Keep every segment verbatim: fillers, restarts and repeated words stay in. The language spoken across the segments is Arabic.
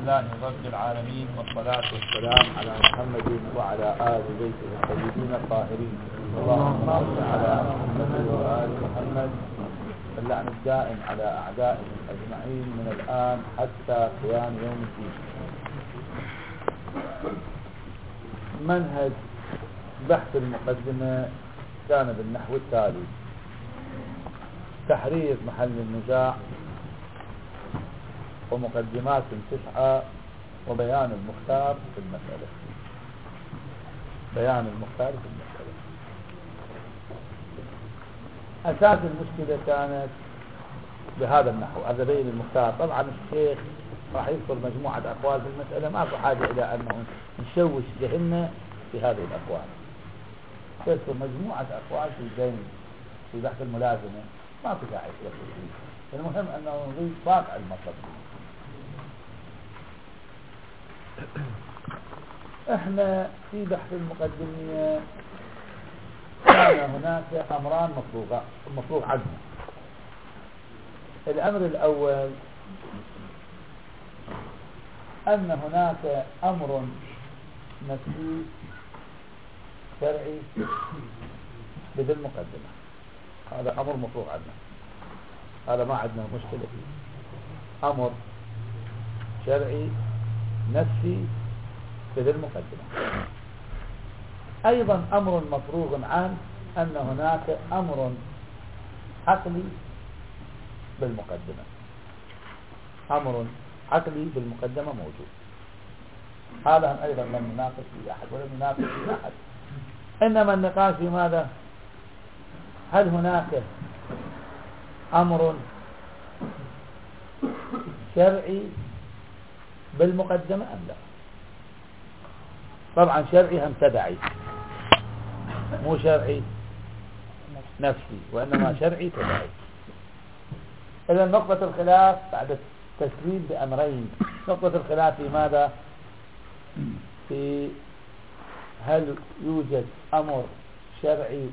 لله رب العالمين، والصلاة والسلام على محمد وعلى آل بيته الطيبين الطاهرين. اللهم صل على محمد وآل محمد، اللعن الدائم على أعدائهم أجمعين من الآن حتى قيام يوم الدين. منهج بحث المقدمة كان بالنحو التالي: تحرير محل النزاع، ومقدمات تسعة، وبيان المختار في المسألة. بيان المختار في المسألة. أساس المشكلة كانت بهذا النحو: هذا بين المختار. طبعا الشيخ راح يذكر مجموعة أقوال في المسألة، ما في حاجة إلى أنه نشوش ذهننا في هذه الأقوال. يذكر مجموعة أقوال في البين في بحث الملازمة، ما في داعي يذكر فيه. المهم أنه نضيف واقع المطلب. احنا في بحث المقدمية كان هناك امران مفروغ مفروغ عنهم. الامر الاول ان هناك امر نفسي شرعي بذي المقدمة، هذا امر مفروغ عنه، هذا ما عندنا مشكلة فيه. امر شرعي نفسي بذي المقدمة. أيضا أمر مفروغ عنه أن هناك أمر عقلي بالمقدمة. أمر عقلي بالمقدمة موجود، هذا أيضا لم نناقش فيه أحد ولم نناقش فيه أحد. إنما النقاش في ماذا؟ هل هناك أمر شرعي بالمقدمة أم لا؟ طبعا شرعي هم تبعي، مو شرعي نفسي، وإنما شرعي تبعي. إذا نقطة الخلاف بعد التسليم بأمرين. نقطة الخلاف في ماذا؟ في هل يوجد أمر شرعي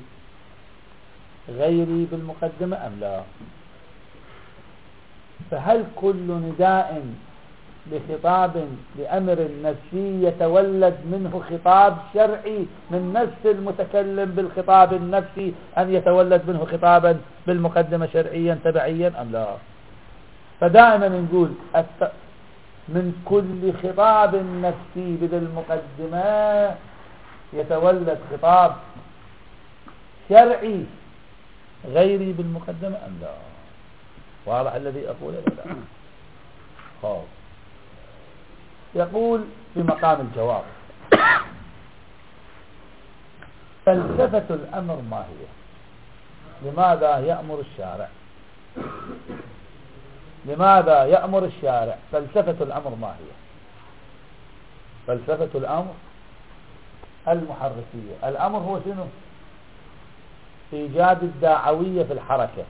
غيري بالمقدمة أم لا؟ فهل كل نداء بخطاب لأمر نفسي يتولد منه خطاب شرعي من نفس المتكلم بالخطاب النفسي أن يتولد منه خطابا بالمقدمة شرعيا تبعيا أم لا؟ فدائما نقول من كل خطاب نفسي بالمقدمة يتولد خطاب شرعي غيري بالمقدمة أم لا؟ واضح الذي أقوله لا؟ خاص. يقول في مقام الجواب: فلسفة الأمر ما هي؟ لماذا يأمر الشارع؟ لماذا يأمر الشارع؟ فلسفة الأمر ما هي؟ فلسفة الأمر المحركية. الأمر هو شنو؟ إيجاد الداعوية في الحركة،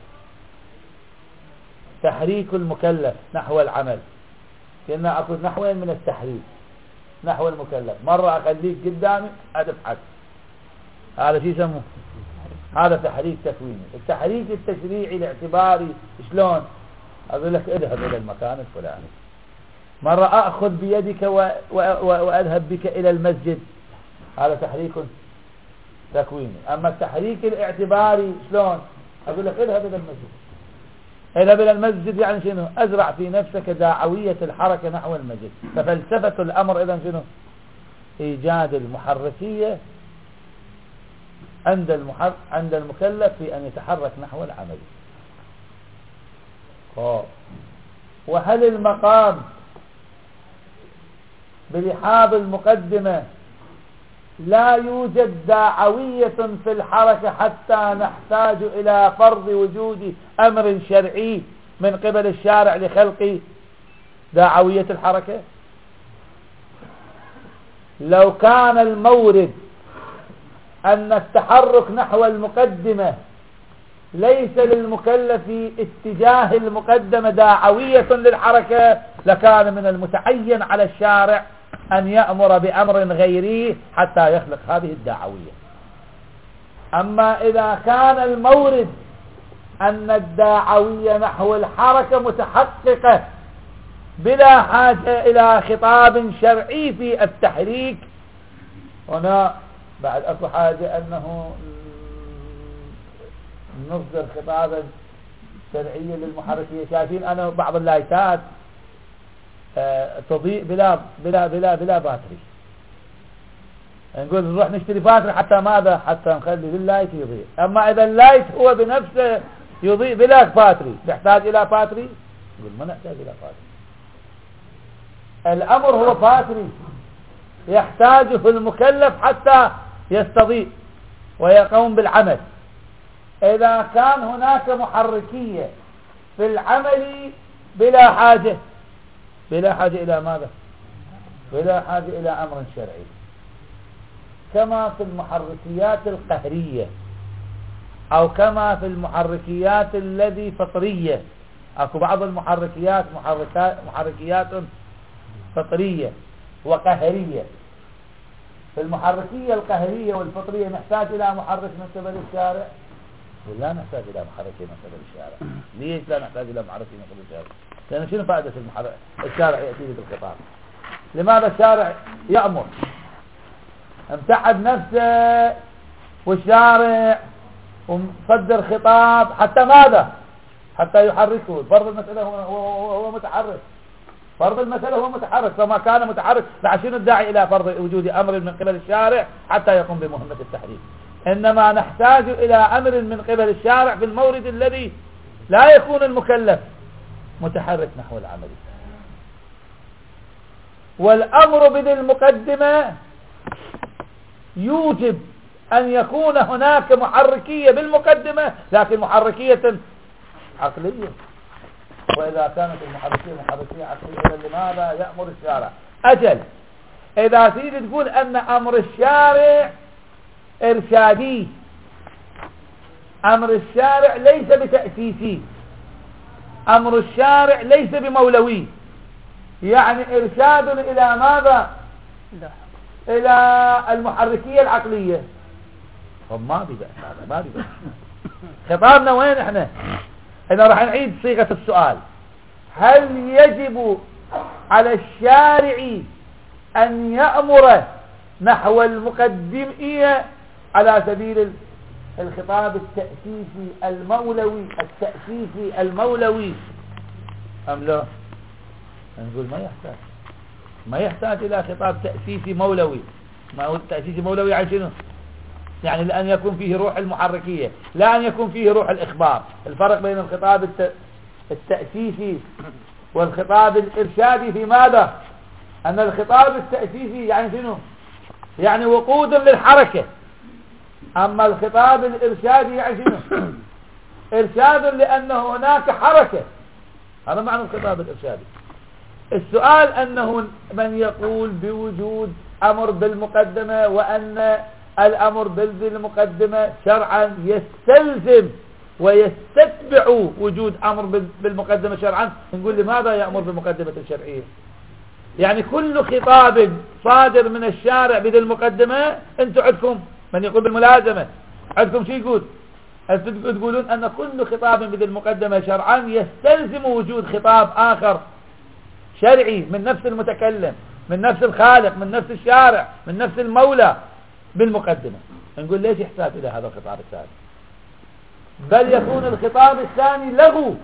تحريك المكلف نحو العمل. كنا أقول نحوين من التحريك: نحو المكلف، مرة أخليك قدامي أدفعك، هذا شيء يسموه، هذا تحريك تكويني. التحريك التشريعي الاعتباري شلون؟ أقول لك اذهب إلى المكان الفلاني. مرة أخذ بيدك و... و... و... وأذهب بك إلى المسجد، هذا تحريك تكويني. أما التحريك الاعتباري شلون؟ أقول لك اذهب إلى المسجد. اذهب إلى المسجد يعني شنو؟ أزرع في نفسك داعوية الحركة نحو المسجد. ففلسفة الأمر إذن شنو؟ إيجاد المحركية عند المحر... عند المكلف في أن يتحرك نحو العمل. أوه. وهل المقام برحاب المقدمة لا يوجد داعوية في الحركة حتى نحتاج إلى فرض وجود أمر شرعي من قبل الشارع لخلق داعوية الحركة؟ لو كان المورد أن التحرك نحو المقدمة ليس للمكلف اتجاه المقدمة داعوية للحركة، لكان من المتعين على الشارع أن يأمر بأمر غيري حتى يخلق هذه الداعوية. أما إذا كان المورد أن الداعوية نحو الحركة متحققة بلا حاجة إلى خطاب شرعي في التحريك. هنا بعد أكو حاجة أنه نصدر خطابا شرعيا للمحركية. شايفين أنا بعض اللايتات آه تضيء بلا بلا بلا بلا باتري، نقول نروح نشتري باتري حتى ماذا؟ حتى نخلي لللايت يضيء. أما إذا اللايت هو بنفسه يضيء بلا باتري يحتاج إلى باتري؟ يقول ما نحتاج إلى باتري. الأمر هو باتري يحتاجه المكلف حتى يستضيء ويقوم بالعمل. إذا كان هناك محركية في العمل بلا حاجة بلا حاجة إلى ماذا؟ بلا حاجة إلى أمر شرعي، كما في المحركيات القهرية أو كما في المحركيات الذي فطرية. أكو بعض المحركيات محركات محركيات فطرية وقهرية. في المحركية القهرية والفطرية نحتاج إلى محرك من قبل الشارع؟ لا نحتاج إلى محرك من قبل الشارع. ليش لا نحتاج إلى محرك من قبل الشارع؟ لأن شنو فائدة المحرك؟ الشارع يأتي بالخطاب. لماذا الشارع يأمر؟ امتحد نفسه والشارع ومصدر خطاب حتى ماذا؟ حتى يحركه. فرض المسألة هو, هو, هو متحرك. فرض المسألة هو متحرك، فما كان متحرك فعشان الداعي إلى فرض وجود أمر من قبل الشارع حتى يقوم بمهمة التحريك. إنما نحتاج إلى أمر من قبل الشارع في المورد الذي لا يكون المكلف متحرك نحو العمل. والأمر بذي المقدمة يوجب أن يكون هناك محركية بالمقدمة، لكن محركية عقلية. وإذا كانت المحركية محركية عقلية لماذا يأمر الشارع؟ أجل إذا تريد تقول أن أمر الشارع إرشادي، أمر الشارع ليس بتأسيسي، أمر الشارع ليس بمولوي، يعني إرشاد إلى ماذا؟ إلى المحركية العقلية. طب ما بي بأس هذا، ما بي بأس. خطابنا وين احنا؟ احنا راح نعيد صيغة السؤال. هل يجب على الشارع أن يأمر نحو المقدمية على سبيل الخطاب التأسيسي المولوي التأسيسي المولوي أم لا؟ نقول ما يحتاج ما يحتاج إلى خطاب تأسيسي مولوي. ما هو التأسيسي مولوي يعني شنو؟ يعني لأن يكون فيه روح المحركية، لا أن يكون فيه روح الإخبار. الفرق بين الخطاب التأسيسي والخطاب الإرشادي في ماذا؟ أن الخطاب التأسيسي يعني شنو؟ يعني وقود للحركة. أما الخطاب الإرشادي يعني شنو؟ إرشاد لأن هناك حركة. هذا معنى الخطاب الإرشادي. السؤال أنه من يقول بوجود أمر بالمقدمة وأن الأمر بالمقدمة شرعا يستلزم ويستتبع وجود أمر بالمقدمة شرعا، نقول لماذا يأمر بالمقدمة الشرعية؟ يعني كل خطاب صادر من الشارع بذي المقدمة انتم عندكم من يقول بالملازمة عندكم شو يقول؟ تقولون أن كل خطاب بذي المقدمة شرعا يستلزم وجود خطاب آخر شرعي من نفس المتكلم، من نفس الخالق، من نفس الشارع، من نفس المولى بالمقدمة. نقول ليش يحتاج إلى هذا الخطاب الثاني؟ بل يكون الخطاب الثاني له.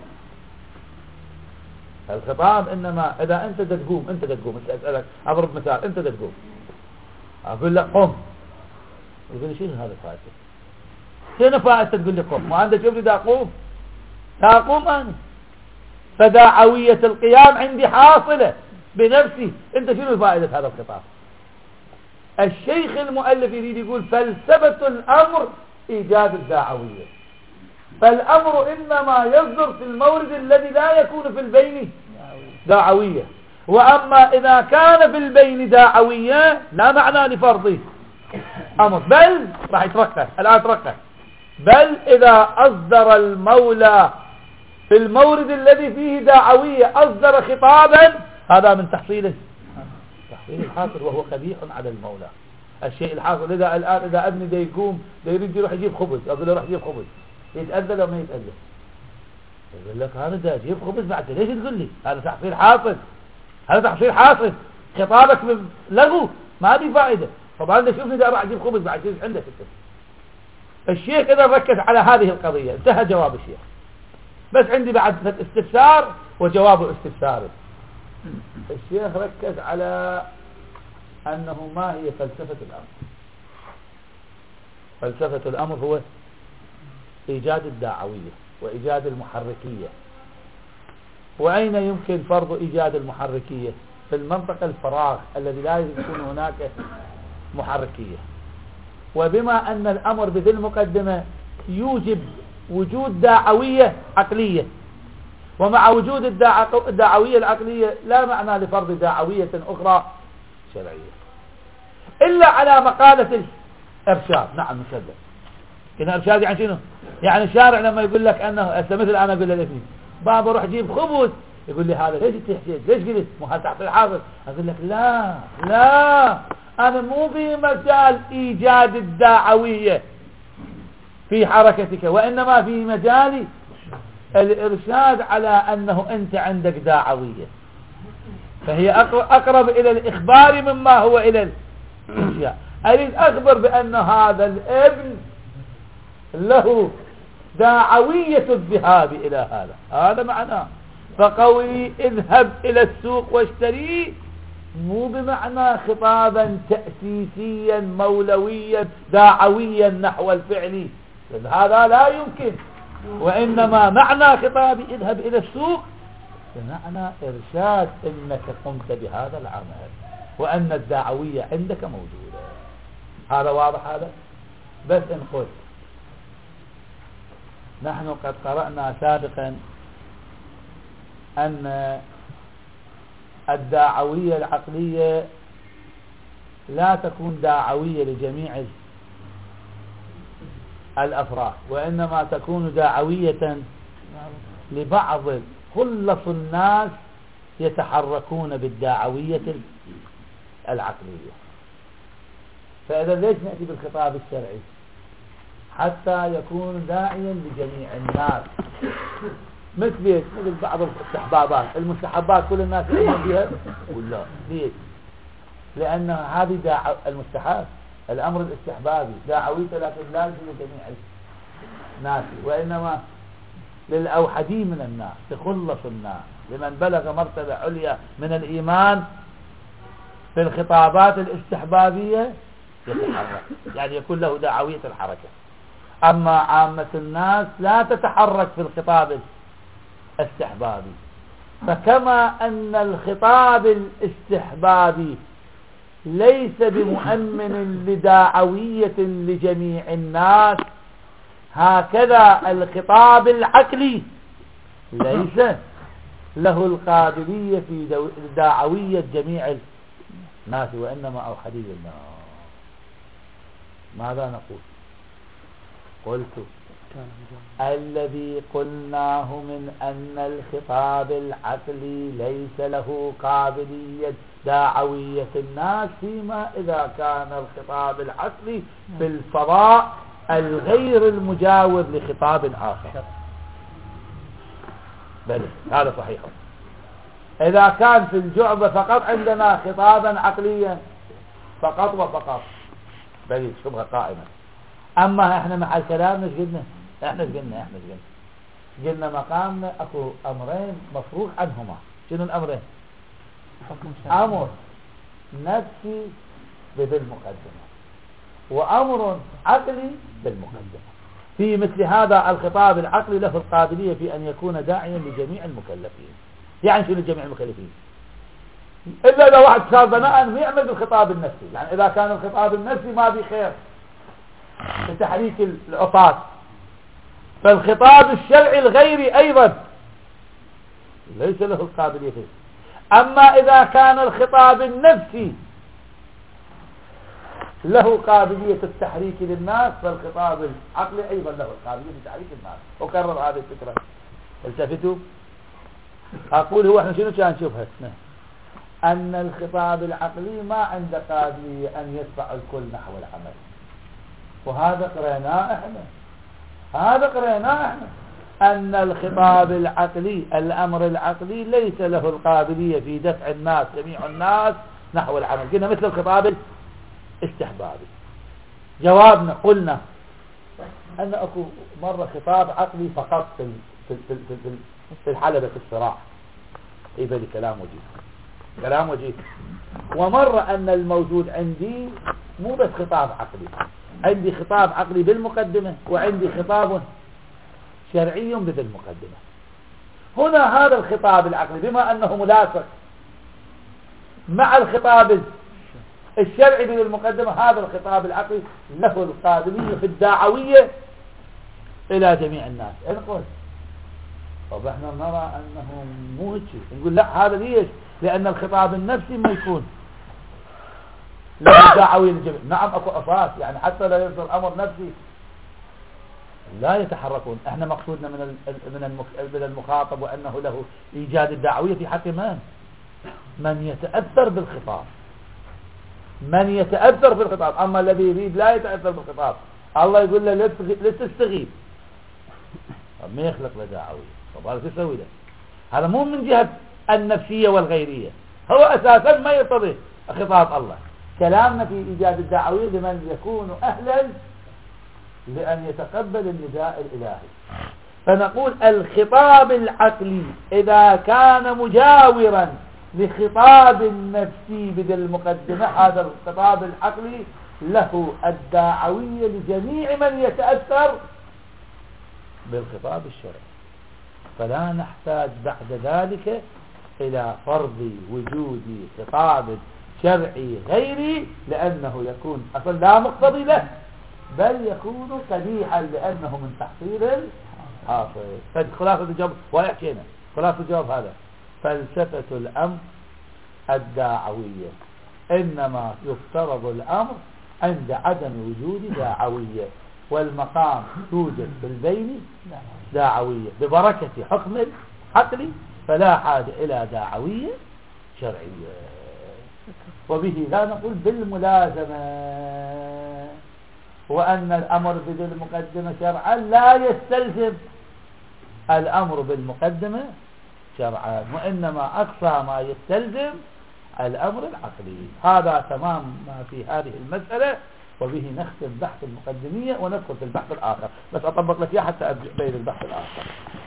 الخطاب إنما إذا أنت تقوم أنت تقوم أسألك أضرب مثال، أنت تقوم أقول لك قم، يقول لي شنو هذا فائدة؟ شنو فائدة تقول لي قم؟ ما عندك شوف دا أقوم لا أقوم أنا. فداعوية القيام عندي حاصلة بنفسي. أنت شنو فائدة هذا الخطاب؟ الشيخ المؤلف يريد يقول فلسفة الأمر إيجاد الداعوية. فالأمر إنما يصدر في المورد الذي لا يكون في البين داعوية. وأما إذا كان في البين داعوية لا معنى لفرضه أمر، بل راح يتركه الآن تركه بل إذا أصدر المولى في المورد الذي فيه داعوية أصدر خطابا هذا من تحصيله تحصيل الحاصل، وهو قبيح على المولى. الشيء الحاصل إذا الآن إذا ابني دا يقوم دا يريد يروح يجيب خبز، أقول له روح يجيب خبز، يتأذى وما يتأذى؟ يقول لك هذا دا يجيب خبز بعد ليش تقول لي هذا تحصيل حاصل؟ هذا تحصيل حاصل. خطابك لغو ما بي فائدة. طبعا انت شوفني ده راح اجيب خبز بعد شيء عندك انت. الشيخ اذا ركز على هذه القضية انتهى جواب الشيخ. بس عندي بعد استفسار وجواب استفساري. الشيخ ركز على انه ما هي فلسفة الامر. فلسفة الامر هو ايجاد الداعوية وايجاد المحركية. واين يمكن فرض ايجاد المحركية؟ في المنطقة الفراغ الذي لا يكون هناك محركية. وبما ان الامر بذي المقدمة يوجب وجود داعوية عقلية، ومع وجود الداعوية العقلية لا معنى لفرض داعوية أخرى شرعية إلا على مقالة الإرشاد. نعم نسلم. إن إرشاد يعني شنو؟ يعني الشارع لما يقول لك أنه مثل أنا أقول لابني بابا روح جيب خبز، يقول لي هذا ليش تحتاج؟ ليش قلت؟ مو هذا تحت الحافظ. أقول لك لا لا، أنا مو في مجال إيجاد الداعوية في حركتك، وإنما في مجال الإرشاد على أنه أنت عندك داعوية. فهي أقرب إلى الإخبار مما هو إلى الإنشاء. أريد أخبر بأن هذا الابن له داعوية الذهاب إلى هذا، هذا معناه. فقولي اذهب إلى السوق واشتري مو بمعنى خطابا تأسيسيا مولويا داعويا نحو الفعل، هذا لا يمكن. وإنما معنى خطابي اذهب إلى السوق بمعنى إرشاد إنك قمت بهذا العمل وأن الداعوية عندك موجودة. هذا واضح هذا؟ بس إن قلت نحن قد قرأنا سابقا أن الداعوية العقلية لا تكون داعوية لجميع الأفراد، وإنما تكون داعوية لبعض خلص الناس يتحركون بالداعوية العقلية. فإذا ليش نأتي بالخطاب الشرعي؟ حتى يكون داعيا لجميع الناس. مثل مثل بعض الاستحبابات، المستحبات كل الناس يؤمنون بها ولا ليش؟ لأن هذه داع المستحب، الأمر الاستحبابي داعويته، لكن لا لجميع الناس، وإنما للأوحدين من الناس، لخلص الناس، لمن بلغ مرتبة عليا من الإيمان في الخطابات الاستحبابية يتحرك، يعني يكون له داعوية الحركة. أما عامة الناس لا تتحرك في الخطاب الاستحبابي. فكما أن الخطاب الاستحبابي ليس بمؤمن لداعوية لجميع الناس، هكذا الخطاب العقلي ليس له القابلية في داعوية جميع الناس، وإنما أوحدي الناس. ماذا نقول؟ قلت الذي قلناه من أن الخطاب العقلي ليس له قابلية داعوية الناس، فيما إذا كان الخطاب العقلي في الفضاء الغير المجاور لخطاب آخر. بل هذا صحيح. إذا كان في الجعبة فقط عندنا خطابا عقليا فقط وفقط، بل شبه قائمة. أما إحنا مع الكلام مش قلنا إحنا قلنا إحنا قلنا قلنا مقامنا أكو أمرين مفروغ عنهما. شنو الأمرين؟ أمر نفسي بالمقدمة، وأمر عقلي بالمقدمة. في مثل هذا الخطاب العقلي له القابلية في أن يكون داعيا لجميع المكلفين. يعني شنو جميع المكلفين؟ إلا إذا واحد صار بناء يعمل بالخطاب النفسي، يعني إذا كان الخطاب النفسي ما بخير لتحريك العطاة، فالخطاب الشرعي الغيري أيضا ليس له القابلية فيه. أما إذا كان الخطاب النفسي له قابلية التحريك للناس، فالخطاب العقلي أيضا له القابلية لتحريك الناس. أكرر هذه الفكرة، التفتوا. أقول هو احنا شنو كان نشوفها أن الخطاب العقلي ما عنده قابلية أن يدفع الكل نحو العمل، وهذا قريناه احنا هذا قريناه احنا أن الخطاب العقلي الأمر العقلي ليس له القابلية في دفع الناس جميع الناس نحو العمل. قلنا مثل الخطاب الاستحبابي. جوابنا قلنا أن أكو مرة خطاب عقلي فقط في في في في, في الحلبة الصراع. إيه بلي كلام وجيه كلام وجيه. ومرة أن الموجود عندي مو بس خطاب عقلي، عندي خطاب عقلي بالمقدمة وعندي خطاب شرعي بالمقدمة. هنا هذا الخطاب العقلي بما أنه ملاصق مع الخطاب الشرعي بالمقدمة، هذا الخطاب العقلي له القابلية في الدعوية إلى جميع الناس. نقول طب احنا نرى أنه مو هيك، نقول لا، هذا ليش؟ لأن الخطاب النفسي ما يكون له دعوية للجميع. نعم أكو أساس، يعني حتى لا يصدر أمر نفسي لا يتحركون. احنا مقصودنا من من المخاطب وأنه له إيجاد الدعوية في حق من؟ من يتأثر بالخطاب، من يتأثر بالخطاب. أما الذي يريد لا يتأثر بالخطاب، الله يقول له لا تستغيب، طب ما يخلق له دعوية. طب هذا تسوي له؟ هذا مو من جهة النفسية والغيرية، هو أساسا ما يرتضي خطاب الله. كلامنا في إيجاد الدعوية لمن يكون أهلا لأن يتقبل النداء الإلهي. فنقول الخطاب العقلي إذا كان مجاورا لخطاب النفسي بالمقدمة، هذا الخطاب العقلي له الدعوية لجميع من يتأثر بالخطاب الشرعي. فلا نحتاج بعد ذلك إلى فرض وجود خطاب شرعي غيري، لأنه يكون أصلا لا مقتضي له، بل يكون قبيحا لأنه من تحصيل الحاصل. خلاصة الجواب ويحكينا خلاصة الجواب هذا: فلسفة الأمر الداعوية، إنما يفترض الأمر عند عدم وجود داعوية، والمقام توجد في البين داعوية ببركة حكم عقلي، فلا حاجة إلى داعوية شرعية. وبه لا نقول بالملازمة، وأن الأمر بالمقدمة شرعا لا يستلزم الأمر بالمقدمة شرعا، وإنما أقصى ما يستلزم الأمر العقلي. هذا تمام ما في هذه المسألة، وبه نختم بحث المقدمية وندخل في البحث الآخر. بس أطبق لك إياه حتى أرجع بين البحث الآخر.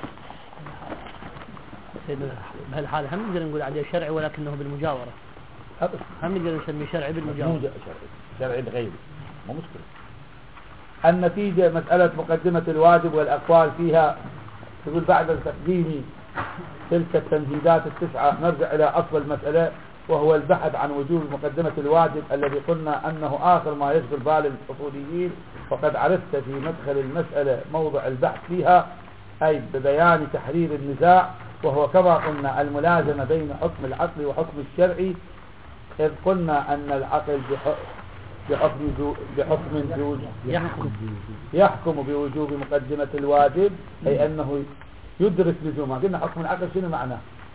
بهالحالة هم نقدر نقول عليه شرعي ولكنه بالمجاورة، هم نقدر نسميه شرعي بالمجاورة. شرعي شرعي بغيره مو مشكلة. النتيجة مسألة مقدمة الواجب والأقوال فيها. تقول بعد تقديم تلك التمهيدات التسعة نرجع إلى أصل المسألة، وهو البحث عن وجوب مقدمة الواجب الذي قلنا أنه آخر ما يشغل بال الأصوليين. وقد عرفت في مدخل المسألة موضع البحث فيها، أي ببيان تحرير النزاع، وهو كما قلنا الملازمة بين حكم العقل وحكم الشرعي، إذ قلنا أن العقل بحكم بحكم يحكم يحكم بوجوب مقدمة الواجب، أي أنه يدرك لزومها. قلنا حكم العقل شنو معناه؟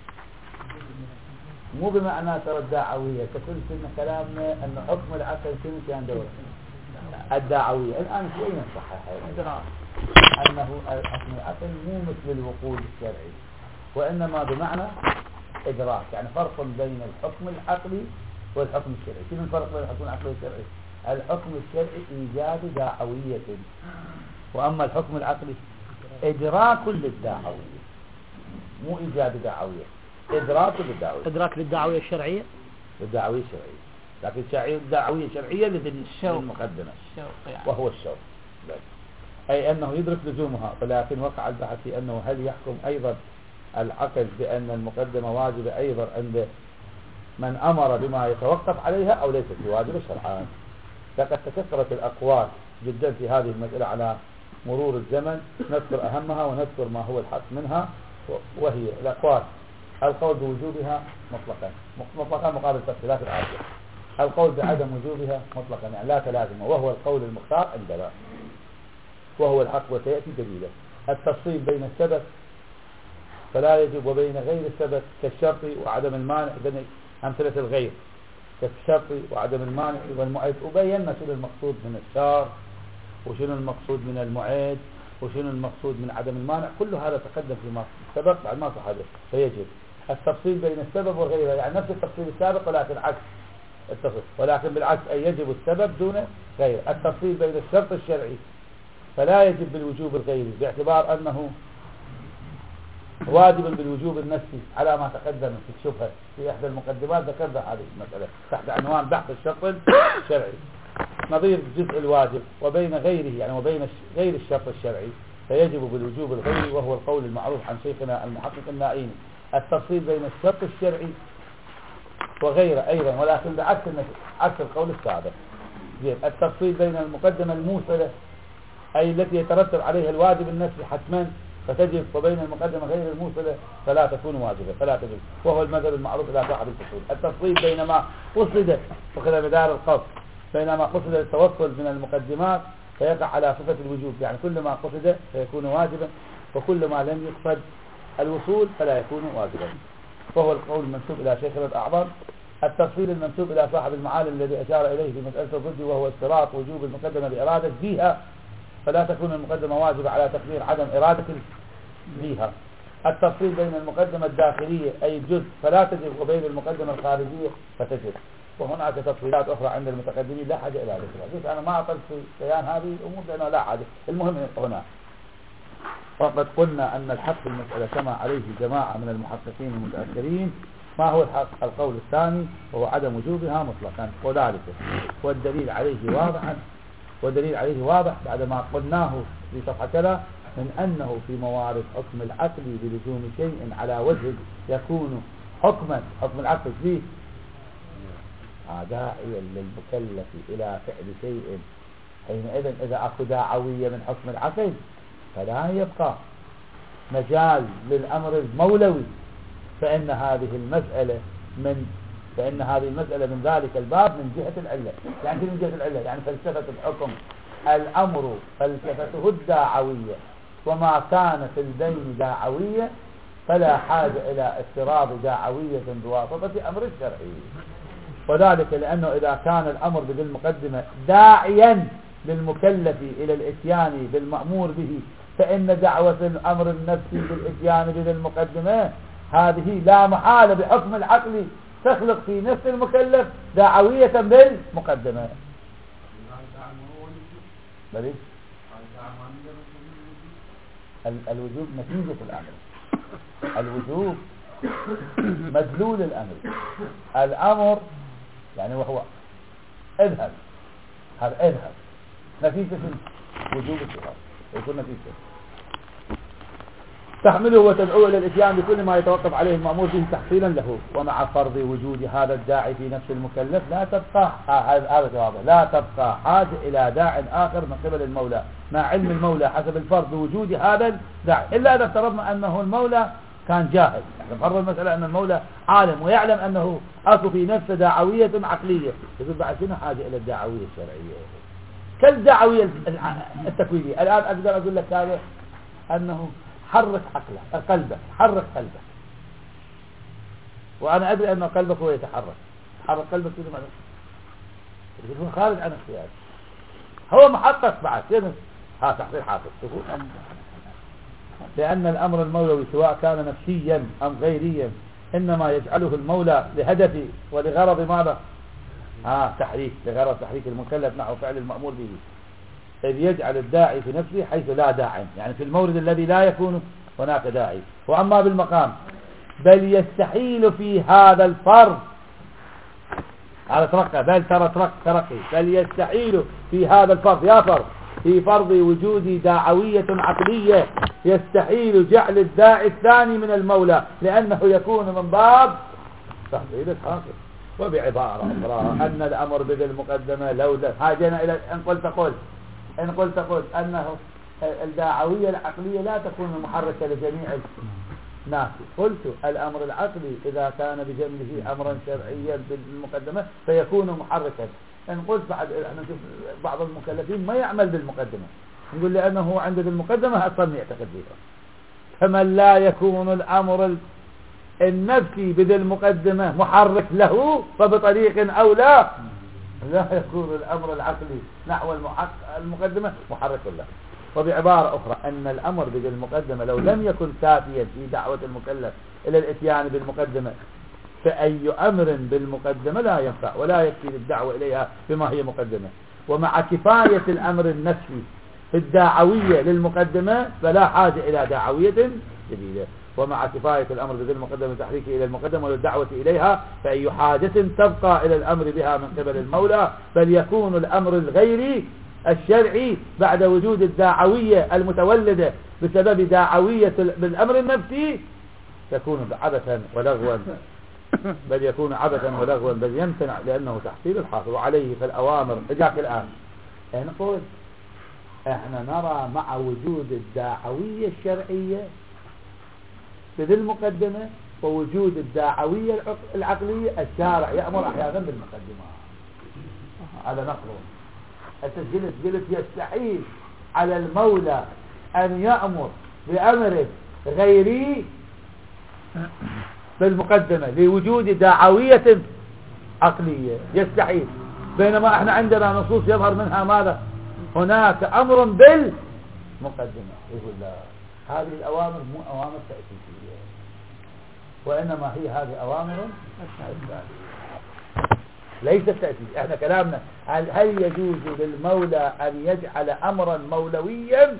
مو بمعنى ترى الدعوية، ككل سنة كلامنا أن حكم العقل شنو كان دوره الدعوية. الآن شوي نصحح أنه حكم العقل مو مثل الوقود الشرعي، وإنما بمعنى إدراك. يعني فرق بين الحكم العقلي والحكم الشرعي. شنو الفرق بين الحكم العقلي والشرعي؟ الحكم الشرعي إيجاد دعوية، وأما الحكم العقلي إدراك للدعوية، مو إيجاد دعوية، إدراك للدعوية. إدراك للدعوية الشرعية، للدعوية الشرعية، لكن الدعوية الشرعية للمقدمة وهو الشوق، أي أنه يدرك لزومها. ولكن وقع البحث في أنه هل يحكم أيضا العقل بأن المقدمة واجبة أيضا عند من أمر بما يتوقف عليها، أو ليست بواجبة شرعا. لقد تكثرت الأقوال جدا في هذه المسألة على مرور الزمن، نذكر أهمها ونذكر ما هو الحق منها. وهي الأقوال: القول بوجوبها مطلقا مطلقا مقابل تفصيلات العادية، القول بعدم وجوبها مطلقا يعني لا تلازم، وهو القول المختار عندنا وهو الحق وسيأتي دليله. التفصيل بين السبب فلا يجب وبين غير السبب كالشرط وعدم المانع، بين أمثلة الغير كالشرط وعدم المانع والمعد. وبينا شنو المقصود من الشرط وشنو المقصود من المعد، وشنو المقصود من عدم المانع، كل هذا تقدم فيما سبق بعد ما صح هذا. فيجب التفصيل بين السبب وغيره، يعني نفس التفصيل السابق ولكن عكس التفصيل، ولكن بالعكس أي يجب السبب دون غيره. التفصيل بين الشرط الشرعي فلا يجب بالوجوب الغيري باعتبار أنه واجب بالوجوب النفسي على ما تقدم في الشبهة في إحدى المقدمات. ذكرنا هذه المسألة تحت عنوان بحث الشرط الشرعي نظير الجزء الواجب، وبين غيره يعني وبين غير الشرط الشرعي فيجب بالوجوب الغيري، وهو القول المعروف عن شيخنا المحقق النائيني. التفصيل بين الشرط الشرعي وغيره أيضا ولكن بعكس عكس القول السابق. التفصيل بين المقدمة الموصلة أي التي يترتب عليها الواجب النفسي حتما فتجب، وبين المقدمة غير الموصلة فلا تكون واجبة فلا تجب، وهو المذهب المعروف إلى صاحب الفصول. التفصيل بينما قصد وكذا مدار القصد بينما قصد التوصل من المقدمات فيقع على صفة الوجوب، يعني كل ما قصد فيكون واجبا، وكل ما لم يقصد الوصول فلا يكون واجبا، وهو القول المنسوب إلى شيخنا الأعظم. التفصيل المنسوب إلى صاحب المعالي الذي أشار إليه في مسألة الضد، وهو اشتراط وجوب المقدمة بإرادة بها، فلا تكون المقدمة واجبة على تقدير عدم إرادة بها. التفصيل بين المقدمة الداخلية أي الجزء فلا تجب، وبين المقدمة الخارجية فتجب. وهناك تفصيلات أخرى عند المتقدمين لا حاجة إلى ذلك. بس أنا ما أطلت في بيان هذه الأمور لأنه لا حاجة. المهم هنا وقد قلنا أن الحق في المسألة كما عليه جماعة من المحققين المتأخرين. ما هو الحق؟ القول الثاني وهو عدم وجوبها مطلقا، وذلك والدليل عليه واضحا والدليل عليه واضح بعدما قلناه في صفحة كذا من أنه في موارد حكم العقل بلزوم شيء على وجه يكون حكما حكم العقل فيه داعيا للمكلف إلى فعل شيء، حينئذ إذا أخذ داعوية من حكم العقل فلا يبقى مجال للأمر المولوي، فإن هذه المسألة من فإن هذه المسألة من ذلك الباب من جهة العلة. يعني من جهة العلة يعني فلسفة الحكم الأمر فلسفته الداعوية، وما كان في الدين داعوية فلا حاجة إلى افتراض داعوية بواسطة أمر الشرعي، وذلك لأنه إذا كان الأمر بذي المقدمة داعيا للمكلف إلى الإتيان بالمأمور به، فإن دعوة الأمر النفسي بالإتيان بذي المقدمة هذه لا محالة بحكم العقل تخلق في نفس المكلف دعوية بالمقدمة. بليش الوجوب نتيجة الأمر، الوجوب مدلول الأمر، الأمر يعني وهو اذهب هذا اذهب نتيجة وجوب الصفات يكون نتيجة تحمله وتدعو إلى الإتيان بكل ما يتوقف عليه المأمور به تحصيلا له، ومع فرض وجود هذا الداعي في نفس المكلف لا تبقى هذا جوابه لا تبقى حاجة إلى داع آخر من قبل المولى مع علم المولى حسب الفرض بوجود هذا الداعي، إلا إذا افترضنا أنه المولى كان جاهل. يعني فرض المسألة أن المولى عالم ويعلم أنه أصل في نفسه دعوية عقلية، يقول بعد شنو حاجة إلى الدعوية الشرعية كالدعوية التكوينية. الآن أقدر أقول لك هذا أنه حرك عقله قلبك حرك قلبك، وأنا أدري أن قلبك هو يتحرك حرك قلبك كده ماذا يقول خارج عن اختيارك هو محقق بعد كده ها تحصيل حاصل، لأن الأمر المولوي سواء كان نفسيا أم غيريا إنما يجعله المولى لهدف ولغرض ماذا ها تحريك لغرض تحريك المكلف نحو فعل المأمور به، إذ يجعل الداعي في نفسه حيث لا داعي، يعني في المورد الذي لا يكون هناك داعي. وأما بالمقام بل يستحيل في هذا الفرض على ترقى بل ترى ترق ترقي بل يستحيل في هذا الفرض يا فرض في فرض وجود داعوية عقلية يستحيل جعل الداعي الثاني من المولى، لأنه يكون من باب تحصيل الحاصل. وبعبارة أخرى أن الأمر بذي المقدمة لو حاجنا إلى أن قلت قل إن قلت قل أنه الداعوية العقلية لا تكون محركة لجميع الناس، قلت الأمر العقلي إذا كان بجنبه أمرا شرعيا بالمقدمة فيكون محركا. إن قلت بعد احنا نشوف بعض المكلفين ما يعمل بالمقدمة، نقول لأنه عند المقدمة أصلا يعتقد بها، فمن لا يكون الأمر النفسي بذي المقدمة محرك له فبطريق أو لا لا يكون الأمر العقلي نحو المقدمة محرك له. وبعبارة أخرى أن الأمر بالمقدمة لو لم يكن كافيا في دعوة المكلف إلى الإتيان بالمقدمة فأي أمر بالمقدمة لا ينفع ولا يكفي للدعوة إليها بما هي مقدمة. ومع كفاية الأمر النفسي في الدعوية للمقدمة فلا حاجة إلى دعوية جديدة. ومع كفاية الأمر بالمقدمة تحريكه إلى المقدمة والدعوة إليها فأي حاجة تبقى إلى الأمر بها من قبل المولى، بل يكون الأمر الغيري الشرعي بعد وجود الدعوية المتولدة بسبب دعوية بالأمر النفسي تكون عبثا ولغوا، بل يكون عبثا ولغوا بل يمتنع لأنه تحصيل الحاصل. وعليه فالأوامر اجاك الآن نقول احنا نرى مع وجود الدعوية الشرعية في المقدمة ووجود الدعوية العقلية الشارع يأمر أحيانا بالمقدمة. هذا نقله أنت جلت جلت يستحيل على المولى أن يأمر بأمر غيري بالمقدمة لوجود دعوية عقلية، يستحيل. بينما احنا عندنا نصوص يظهر منها ماذا؟ هناك أمر بالمقدمة. يقول لا، هذه الأوامر مو أوامر تأسيسية وإنما هي هذه أوامر ليست تأسيس. احنا كلامنا هل, هل يجوز للمولى أن يجعل أمرا مولويا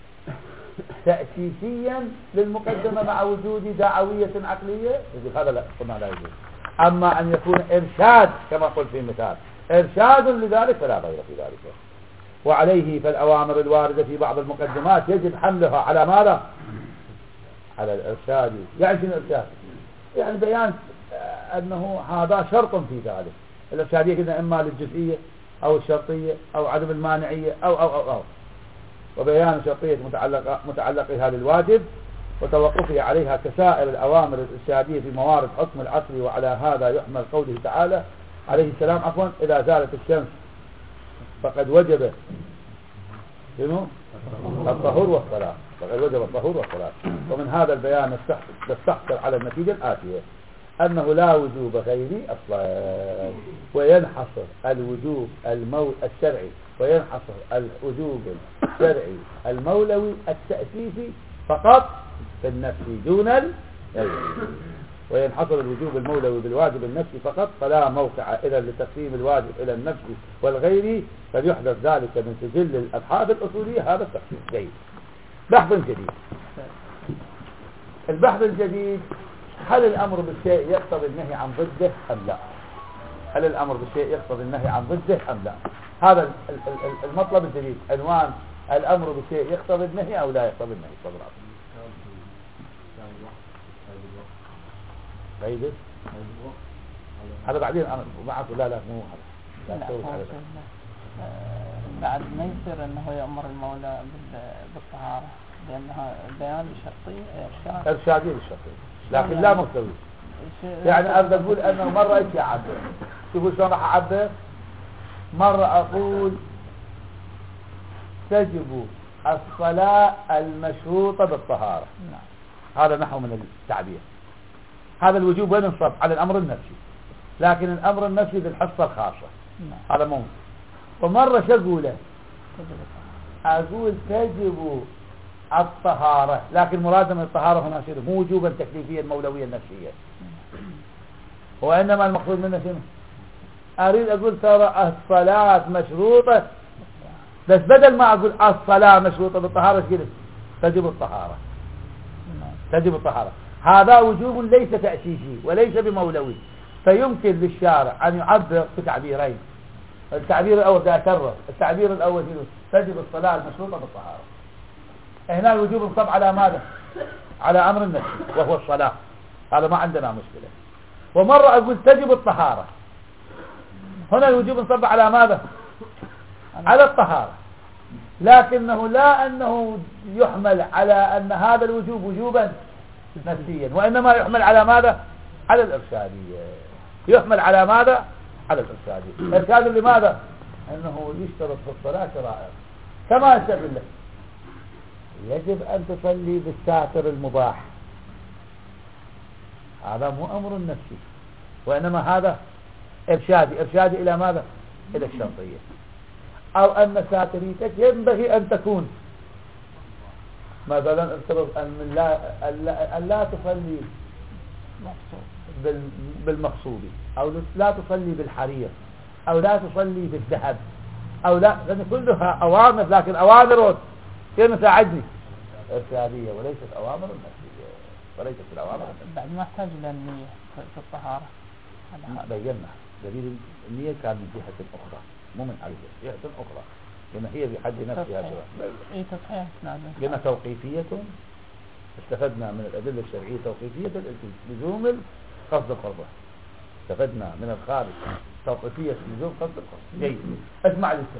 تأسيسيا للمقدمة مع وجود دعوية عقلية؟ يقول هذا لا، قلنا لا يجوز. أما أن يكون إرشاد كما قلت في مثال إرشاد لذلك فلا غير في ذلك. وعليه فالأوامر الواردة في بعض المقدمات يجب حملها على ماذا؟ على الإرشاد. يعني شنو الإرشاد؟ يعني بيان أنه هذا شرط في ذلك. الإرشادية كذا إما للجزئية أو الشرطية أو عدم المانعية أو أو أو أو وبيان شرطية متعلقة متعلقها للواجب وتوقفه عليها كسائر الأوامر الإرشادية في موارد حكم العصر. وعلى هذا يحمل قوله تعالى عليه السلام عفوا إذا زالت الشمس فقد وجب شنو؟ الطهور والصلاة، فقد وجب الطهور والصلاة. ومن هذا البيان نستحصل على النتيجة الآتية أنه لا وجوب غيري أصلا، وينحصر الوجوب المو... الشرعي وينحصر الوجوب الشرعي المولوي التأسيسي فقط في النفس دون الغيري، وينحصر الوجوب المولوي بالواجب النفسي فقط، فلا موقع إذا لتقسيم الواجب إلى النفس والغيري، فليحدث ذلك من سجل الأبحاث الأصولية. هذا التقسيم جيد. بحث جديد. البحث الجديد: هل الأمر بالشيء يقتضي النهي عن ضده أم لا؟ هل الأمر بالشيء يقتضي النهي عن ضده أم لا؟ هذا المطلب الجديد، عنوان الأمر بالشيء يقتضي النهي أو لا يقتضي النهي. صدر غيبه هذا بعدين أنا معك. لا لا مو هذا. لا بعد ما يصير أنه يأمر المولى بالطهارة لأنها بيان شرطي إرشاد إرشادي للشرطي لكن لا مستوي. يعني أريد أقول أنه مرة إيش يعبر. شوفوا شلون راح أعبر. مرة أقول تجب الصلاة المشروطة بالطهارة. هذا نحو من التعبير. هذا الوجوب وين انصب؟ على الأمر النفسي، لكن الأمر النفسي بالحصة الخاصة. هذا ممكن. ومرة شو أقوله؟ أقول تجب الطهارة، لكن مراد من الطهارة هنا شنو؟ مو وجوبا تكليفيا مولويا نفسيا، وإنما المقصود منه شنو؟ أريد أقول ترى الصلاة مشروطة، بس بدل ما أقول الصلاة مشروطة بالطهارة كده تجب الطهارة. تجب الطهارة. هذا وجوب ليس تأسيسي وليس بمولوي، فيمكن للشارع أن يعبر بتعبيرين. التعبير الأول ده أكرر. التعبير الأول تجب الصلاة المشروطة بالطهارة. هنا الوجوب انصب على ماذا؟ على أمر النفسي وهو الصلاة. هذا ما عندنا مشكلة. ومرة أقول تجب الطهارة، هنا الوجوب انصب على ماذا؟ على الطهارة، لكنه لا أنه يحمل على أن هذا الوجوب وجوبا نفسيا، وإنما يحمل على ماذا؟ على الإرشادية. يحمل على ماذا؟ على الإرشادية. إرشاد لماذا؟ أنه يشترط في الصلاة شرائع، كما يستقل لك يجب أن تصلي بالساتر المباح. هذا مو أمر نفسي، وإنما هذا إرشادي. إرشادي إلى ماذا؟ إلى الشرطية. أو أن ساتريتك ينبغي أن تكون مثلا افترض أن لا, أن لا, أن لا تصلي بال بالمقصود، أو لا تصلي بالحرير، أو لا تصلي بالذهب، أو لا، لأن كلها أوامر، لكن أوامر كيف ساعدني إرشادية وليست أوامر نفسية، وليست الأوامر بعد ما احتاج إلى النية في الطهارة. بينا دليل النية كان من جهة أخرى، مو من حاجة جهة أخرى، لأن هي بحد نفسها سواء. إيه تصحيح؟ قلنا توقيفية، استفدنا من الأدلة الشرعية توقيفية لزوم قصد القربة، استفدنا من الخارج توقيفية لزوم قصد القربة. جيد، اسمع لي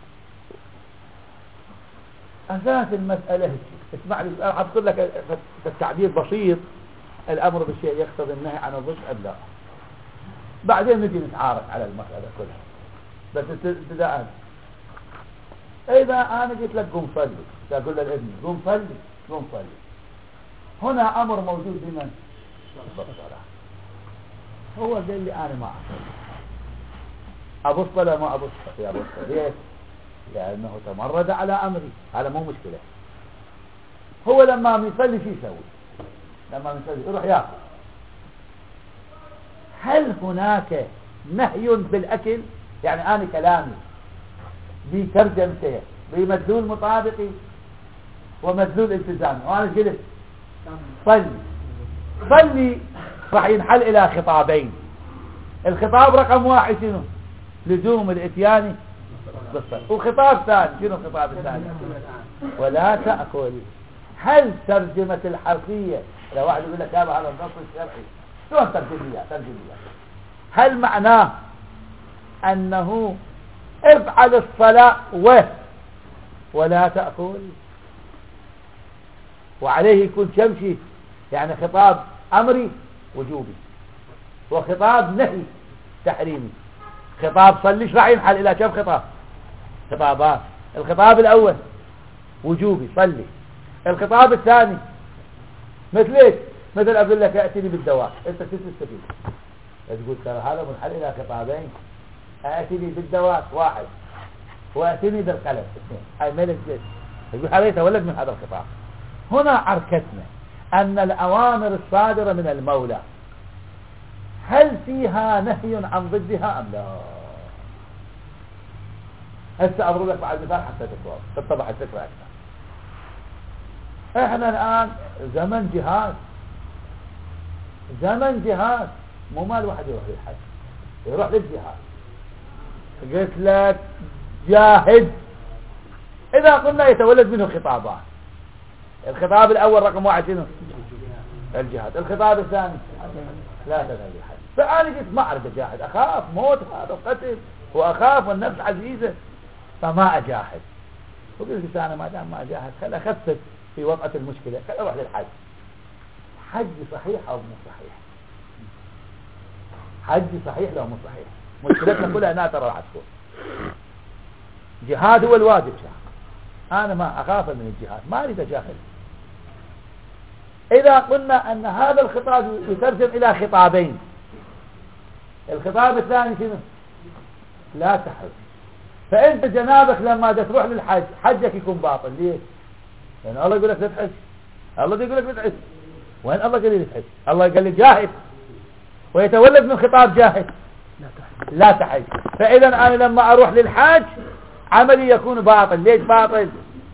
أساس المسألة، اسمع لي أنا أقول لك التعبير بسيط، الأمر بالشيء يقتضي النهي عن الضد أم لا، بعدين نجي نتعارك على المسألة كلها. بس ابتداء إذا أنا قلت لك قم صلي، تقول للابن قم صلي، قم صلي، هنا أمر موجود بمن؟ بالصلاة. هو قال لي أنا ما أصلي، أبو الصلاة ما أبو الصلاة، يا أبو الصلاة ليش؟ لأنه تمرد على أمري، هذا مو مشكلة. هو لما يصلي شو يسوي؟ لما يصلي يروح يأكل. هل هناك نهي بالأكل؟ يعني أنا كلامي بترجمته بمدلول مطابقي ومدلول التزامي، وأنا قلت صلي صلي راح ينحل إلى خطابين. الخطاب رقم واحد شنو؟ لزوم الاتيان بالصلاة. وخطاب ثاني شنو الخطاب الثاني؟ ولا تأكل. هل ترجمة الحرفية لو واحد يقول لك هذا على النص الشرعي شلون ترجمية ترجمية هل معناه أنه افعل الصلاة و ولا تأكل وعليه يكون شمشي؟ يعني خطاب أمري وجوبي، وخطاب نهي تحريمي. خطاب صليش راح ينحل إلى كم خطاب؟ خطابات. الخطاب الأول وجوبي صلي، الخطاب الثاني مثل مثل أقول لك أتني بالدواء، أنت تستفيد تقول ترى هذا منحل إلى خطابين، أتني بالدواء واحد، وأتني بالقلم اثنين، هاي ملك جيد. يقول هذا يتولد من هذا الخطاب. هنا عركتنا أن الأوامر الصادرة من المولى هل فيها نهي عن ضدها أم لا؟ هسه أضرب لك بعد مثال حتى تتضح الفكرة أكثر. إحنا الآن زمن جهاد، زمن جهاد، مو مال واحد يروح للحج، يروح للجهاد. قلت لك جاهد، إذا قلنا يتولد منه خطابان. الخطاب الأول رقم واحد شنو؟ الجهاد. الخطاب الثاني لا تذهب للحج. فأنا قلت ما أعرف أجاهد، أخاف موت هذا قتل، وأخاف والنفس عزيزة، فما أجاهد. وقلت أنا ما دام ما أجاهد خل أخفف في وقت المشكلة، خل أروح للحج. حج صحيح أو مو صحيح؟ حج صحيح لو مو صحيح؟ مشكلتنا كلها أنها ترى راح تكون جهاد هو الواجب. شاء أنا ما أخاف من الجهاد، ما أريد أجاهد. إذا قلنا أن هذا الخطاب يترجم إلى خطابين، الخطاب الثاني شنو؟ لا تحج. فأنت جنابك لما تروح للحج حجك يكون باطل. ليه؟ لأن الله يقول لك لا تحج، الله يقول لك لا تحج. وين الله قال لي لا تحج؟ الله قال لي جاهد، ويتولد من خطاب جاهد لا تحج. فإذا أنا لما أروح للحج عملي يكون باطل. ليش باطل؟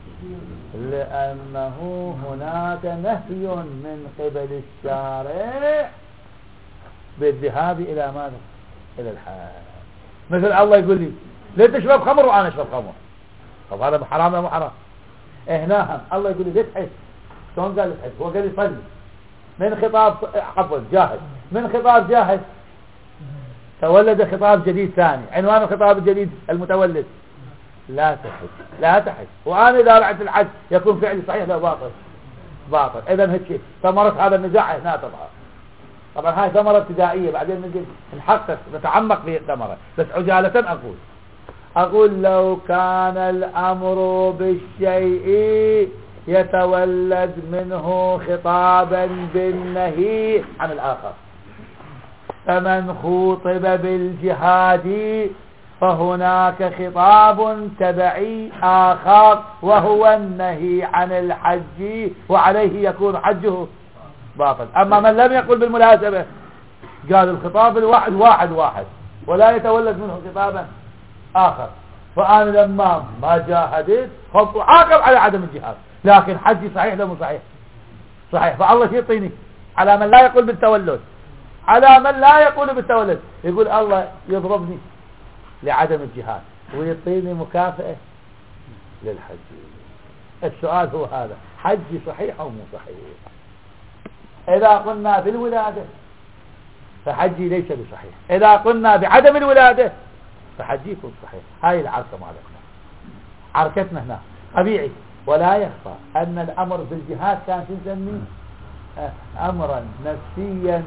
لأنه هناك نهي من قبل الشارع بالذهاب إلى ماذا؟ إلى الحج. مثل الله يقول لي لا تشرب خمر وأنا أشرب خمر، طب هذا حرام ولا مو حرام؟ هنا الله يقول لي لا تحج، شلون قال تحج؟ هو قال لي صلي. من خطاب عفوا جاهد، من خطاب جاهد تولد خطاب جديد ثاني. عنوان الخطاب الجديد المتولد لا تحج، لا تحج. وأنا إذا رحت الحج يكون فعلي صحيح لا باطل؟ باطل. إذا هيك ثمرة هذا النزاع هنا تظهر. طبعا هاي ثمرة ابتدائية، بعدين نجي نحقق نتعمق في الثمرة. بس عجالة أقول أقول لو كان الأمر بالشيء يتولد منه خطابا بالنهي عن الآخر، فمن خوطب بالجهاد فهناك خطاب تبعي آخر وهو النهي عن الحج، وعليه يكون حجه باطل. أما من لم يقل بالملازمة قال الخطاب الواحد واحد واحد ولا يتولد منه خطابا آخر، فأنا لما ما جاهدت خب عاقب على عدم الجهاد، لكن حجي صحيح لو مو صحيح؟ صحيح. فالله شو يعطيني على من لا يقول بالتولد، على من لا يقول بالتولد يقول الله يضربني لعدم الجهاد ويعطيني مكافأة للحج. السؤال هو هذا، حجي صحيح أو مو صحيح؟ إذا قلنا بالولادة فحجي ليس بصحيح، إذا قلنا بعدم الولادة فحجي يكون صحيح. هاي العركة مالتنا، عركتنا هنا طبيعي. ولا يخفى أن الأمر بالجهاد كان نسميه أمرا نفسيا،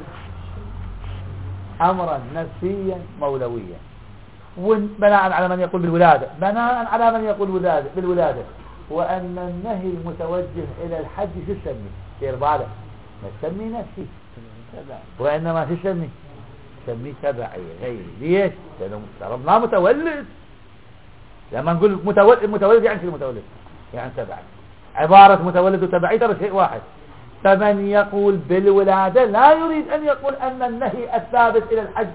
أمرا نفسيا مولويا، بناء على من يقول بالولادة، بناء على من يقول بالولادة, بالولادة. وأن النهي المتوجه إلى الحج شو يسميه؟ دير بالك ما تسميه نفسي، وإنما شو يسميه؟ يسميه تبعي غيري. ليش؟ لأنه افترضنا متولد. لما نقول متولد، متولد يعني شو المتولد؟ يعني تبعي. عبارة متولد وتبعي ترى شيء واحد. فمن يقول بالولادة لا يريد أن يقول أن النهي الثابت إلى الحج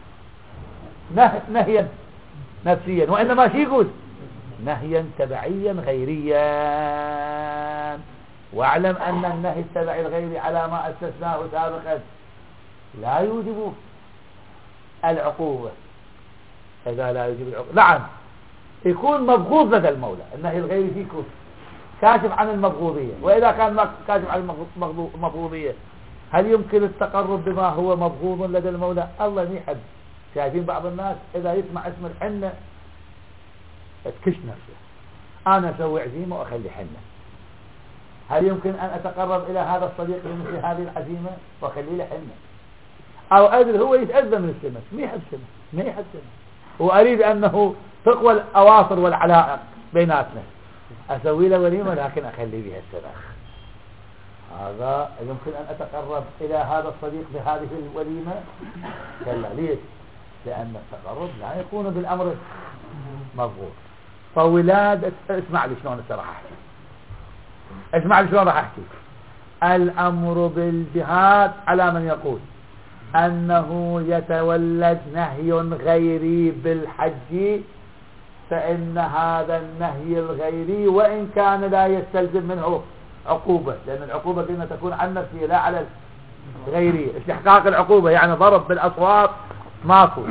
نهيا نفسيا، وإنما شو يقول؟ نهيا تبعيا غيريا. واعلم أن النهي التبعي الغيري على ما استثناه سابقا لا يوجب العقوبة. إذا لا يوجب العقوبة نعم يكون مبغوض لدى المولى. النهي الغيري فيه يكون كاشف عن المبغوضية، وإذا كان كاشف عن المبغوضية هل يمكن التقرب بما هو مبغوض لدى المولى؟ الله ما يحب. شايفين بعض الناس إذا يسمع اسم الحنة تكش نفسه، أنا أسوي عزيمة وأخلي حنة. هل يمكن أن أتقرب إلى هذا الصديق بمثل هذه العزيمة وأخلي له حنة؟ أو أدري هو يتأذى من السمك، ما يحب سمك، ما يحب سمك، وأريد أنه تقوى الأواصر والعلائق بيناتنا، أسوي له وليمة لكن أخلي بها السمك. هذا يمكن أن أتقرب إلى هذا الصديق بهذه الوليمة؟ كلا. ليش؟ لأن التقرب لا يكون بالأمر مضبوط. فولادة، اسمع لي شلون راح أحكي، اسمع لي شلون راح أحكي. الأمر بالجهاد على من يقول أنه يتولد نهي غيري بالحج، فإن هذا النهي الغيري وإن كان لا يستلزم منه عقوبة، لأن العقوبة كلمة تكون عن نفسه لا على الغيري. استحقاق العقوبة يعني ضرب بالأصوات ماكو،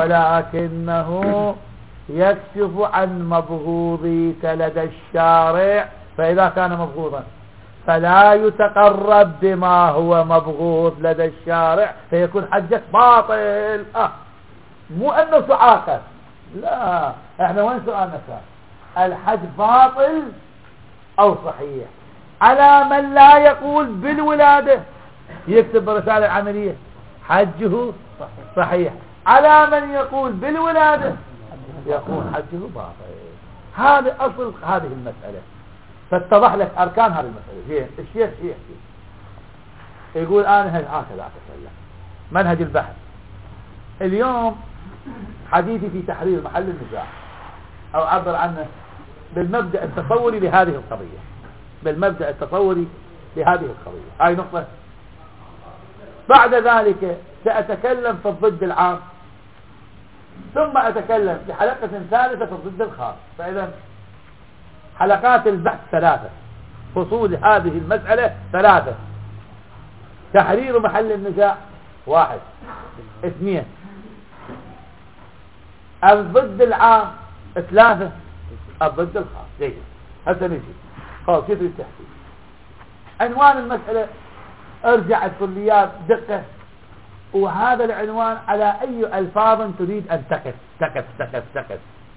ولكنه يكشف عن مبغوضيك لدى الشارع، فإذا كان مبغوضا فلا يتقرب بما هو مبغوض لدى الشارع فيكون حجك باطل. أه مو أنه تعاقب، لا، احنا وين سؤالنا كان؟ الحج باطل أو صحيح؟ على من لا يقول بالولادة يكتب رسالة عملية حجه صحيح، على من يقول بالولادة يقول حجه باطل. هذا أصل هذه المسألة، فاتضح لك أركان هذه المسألة. زين الشيخ يحكي يقول أنا هكذا أتكلم منهج البحث. اليوم حديثي في تحرير محل النزاع، أو عبر عنه بالمبدأ التصوري لهذه القضية، بالمبدأ التصوري لهذه القضية. هاي نقطة. بعد ذلك سأتكلم في الضد العام، ثم أتكلم في حلقة ثالثة في الضد الخاص. فإذا حلقات البحث ثلاثة، فصول هذه المسألة ثلاثة: تحرير محل النزاع واحد، اثنين الضد العام، ثلاثة الضد الخاص. جيد، هسه نجي خلاص كيف تحكي عنوان المسألة. ارجع الكليات دقة، وهذا العنوان على أي ألفاظ تريد أن تقف تقف تقف تقف.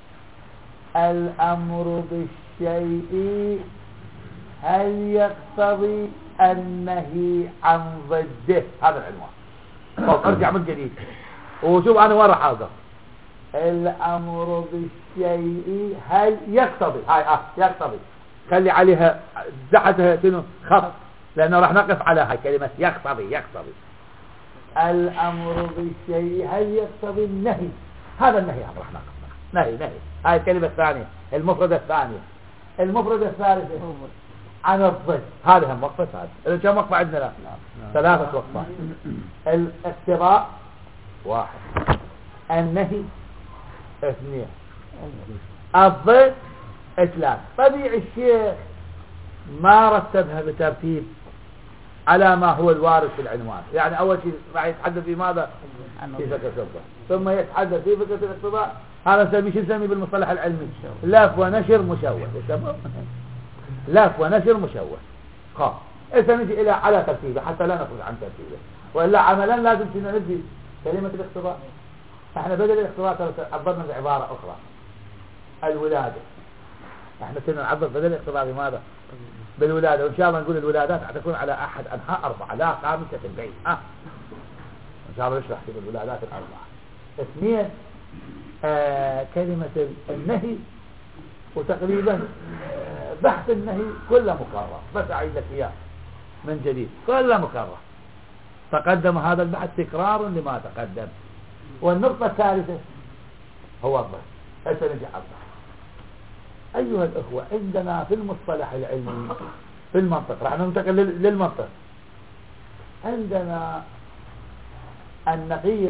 الأمر بالشيء هل يقتضي النهي عن ضده؟ هذا العنوان. طب ارجع من جديد وشوف أنا وين راح أوقف. الأمر بالشيء هل يقتضي، هاي اه يقتضي، خلي عليها تحتها شنو خط، لأنه راح نقف على هاي كلمة يقتضي. يقتضي الأمر بالشيء هل يقتضي النهي؟ هذا النهي راح نقف. نهي نهي. هاي الكلمة الثانية، المفردة الثانية. المفردة الثالثة عن الضد. هذه هم وقفة هذه. كم وقفة عندنا؟ لا ثلاثة وقفات. الاقتضاء واحد، النهي اثنين، الضد ثلاث. طبيعي الشيخ ما رتبها بترتيب على ما هو الوارد في العنوان. يعني أول شيء راح يتحدث في ماذا؟ في فكرة الضد، ثم يتحدث في فكرة الاقتضاء. هذا نسميه شو نسميه بالمصطلح العلمي؟ لف ونشر مشوه. لف ونشر مشوه. خلاص إذا نجي إلى على ترتيبه حتى لا نخرج عن ترتيبه، وإلا عملا لازم فينا ندي كلمة الاقتضاء. احنا بدل الاقتضاء عبرنا بعبارة أخرى، الولادة. احنا كنا نعبر بدل الاقتضاء بماذا؟ بالولادة. وإن شاء الله نقول الولادات حتكون على أحد أنحاء أربعة لا خامسة البيت. أه. إن شاء الله نشرح في الولادات الأربعة. اثنين آه كلمة النهي، وتقريبا آه بحث النهي كله مكرر، بس أعيد لك إياه من جديد كله مكرر. تقدم هذا البحث تكرار لما تقدم. والنقطة الثالثة هو الضد. هسه نجي على الضد. أيها الأخوة، عندنا في المصطلح العلمي في المنطق، راح ننتقل للمنطق. عندنا النقيض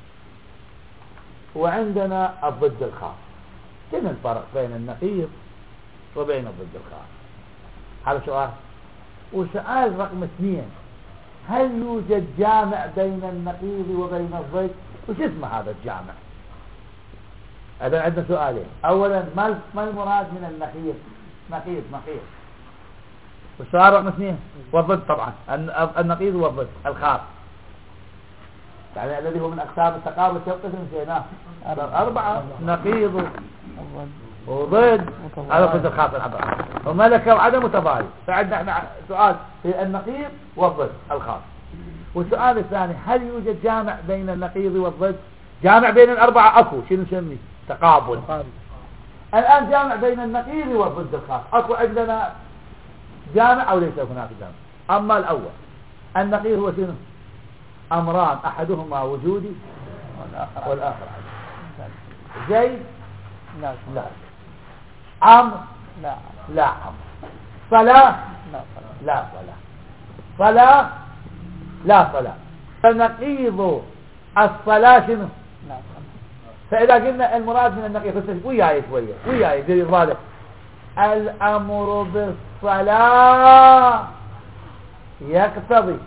وعندنا الضد الخاص. كم الفرق بين النقيض وبين الضد الخاص؟ هذا سؤال. وسؤال رقم اثنين، هل يوجد جامع بين النقيض وبين الضد؟ وش اسمه هذا الجامع؟ هذا عندنا سؤالين. اولا ما ما المراد من النقيض؟ نقيض نقيض. والسؤال رقم اثنين، والضد طبعا النقيض والضد الخاص، يعني الذي هو من اقسام التقابل تقسم نسيناه أربعة: نقيض وضد هذا ضد الخاص العبارة، وملكة وعدم متباين. فعندنا احنا سؤال في النقيض والضد الخاص. والسؤال الثاني، هل يوجد جامع بين النقيض والضد؟ جامع بين الأربعة أكو، شنو نسميه؟ تقابل. الآن جامع بين النقيض والضد الخاص أكو عندنا جامع أو ليس هناك جامع؟ أما الأول النقيض هو شنو؟ أمران أحدهما وجودي والآخر والآخر زيد لا لا عمرو لا لا عمرو صلاة لا لا صلاة صلاة لا صلاة. فنقيض الصلاة شنو؟ لا. فإذا قلنا المراد من النقيض وياي شوية وياي زي الظالم، الأمر بالصلاة يقتضي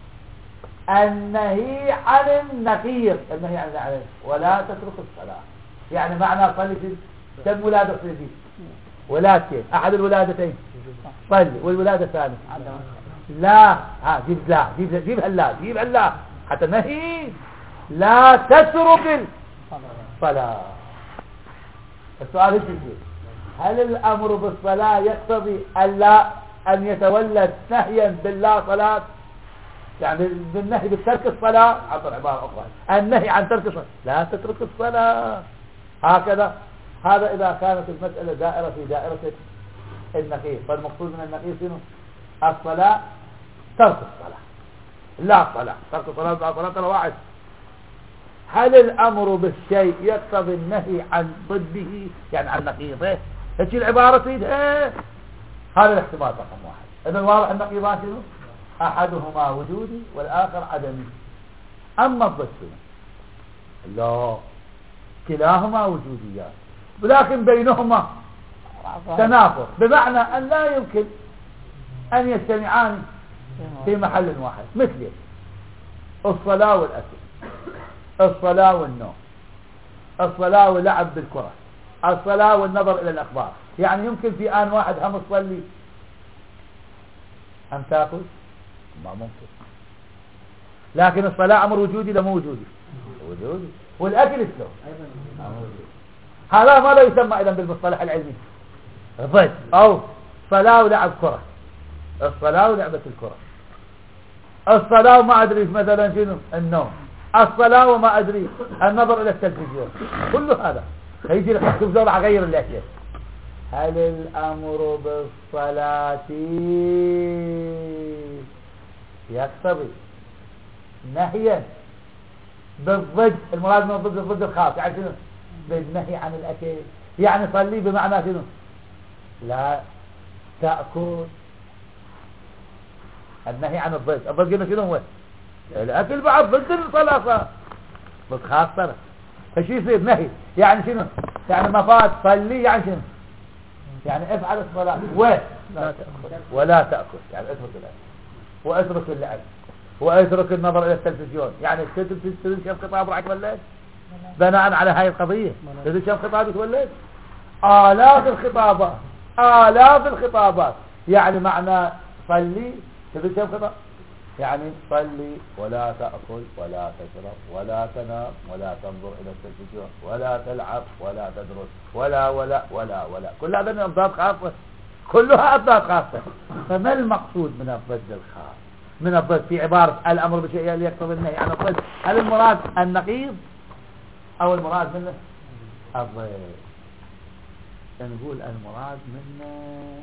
النهي عن النقيض. النهي عن النقيض ولا تترك الصلاة، يعني معنى صلي في كم ولادة صلي ولادتين، أحد الولادتين صلي، والولادة الثانية لا. ها جيب لا جيب جيب هلا جيب هلا حتى النهي لا تترك الصلاة. السؤال ايش يجي؟ هل الأمر بالصلاة يقتضي ألا أن يتولد نهيا باللا صلاة؟ يعني بالنهي بترك الصلاة، عبر عبارة أخرى النهي عن ترك الصلاة لا تترك الصلاة هكذا. هذا إذا كانت المسألة دائرة في دائرة النقيض. فالمقصود من النقيض شنو؟ الصلاة ترك الصلاة لا صلاة. ترك الصلاة لا صلاة ترى واحد. هل الأمر بالشيء يقتضي النهي عن ضده، يعني عن نقيضه؟ هيك العبارة تريدها. هذا الاحتمال رقم واحد. إذا واضح النقيضان شنو؟ أحدهما وجودي والآخر عدمي. أما الضد شنو؟ لا، كلاهما وجوديات ولكن بينهما تنافر، بمعنى أن لا يمكن أن يجتمعان في محل واحد. مثل الصلاة والأكل، الصلاة والنوم، الصلاة واللعب بالكرة، الصلاة والنظر إلى الأخبار. يعني يمكن في آن واحد هم تصلي هم تأكل؟ ما ممكن. لكن الصلاة أمر وجودي لا مو وجودي؟ وجودي. والأكل السوء هذا ماذا يسمى إذن بالمصطلح العلمي؟ ضد. أو صلاة ولعب كرة، الصلاة ولعبة الكرة، الصلاة وما أدري مثلا شنو النوم، الصلاة وما أدري النظر إلى التلفزيون، كل هذا هيجي لك تبزور غير الأشياء. هل الأمر بالصلاة يقتضي نهيا بالضد؟ المراد من الضد الضد الخاص، يعني شنو؟ بالنهي عن الأكل. يعني صلي بمعنى شنو؟ لا تأكل. النهي عن الضد، الضد قلنا شنو هو؟ الأكل بعد ضد الصلاة، ضد خاصة. فشي يصير نهي يعني شنو؟ يعني ما فات صلي يعني شنو؟ يعني افعل الصلاة و ولا تأكل، يعني اترك الأكل واترك اللعب واترك النظر إلى التلفزيون. يعني تدري كم خطاب راح يتولد بناء على هاي القضية؟ تدري كم خطاب يتولد؟ آلاف الخطابات، آلاف الخطابات. يعني معنى صلي تدري كم خطاب؟ يعني صلي ولا تأكل ولا تشرب ولا تنام ولا تنظر إلى التلفزيون ولا تلعب ولا تدرس ولا ولا ولا ولا كل هذا من أضداد خاصة، كلها أضداد خاصة. فما المقصود من الضد الخاص؟ من الضد في عبارة الأمر بشيء يقتضي النهي عن الضد، هل المراد النقيض أو المراد منه الضد؟ نقول المراد منه